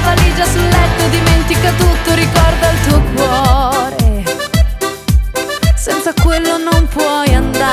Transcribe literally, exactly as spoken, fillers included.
valigia sul letto, dimentica tutto, ricorda il tuo cuore. Senza quello non puoi andare.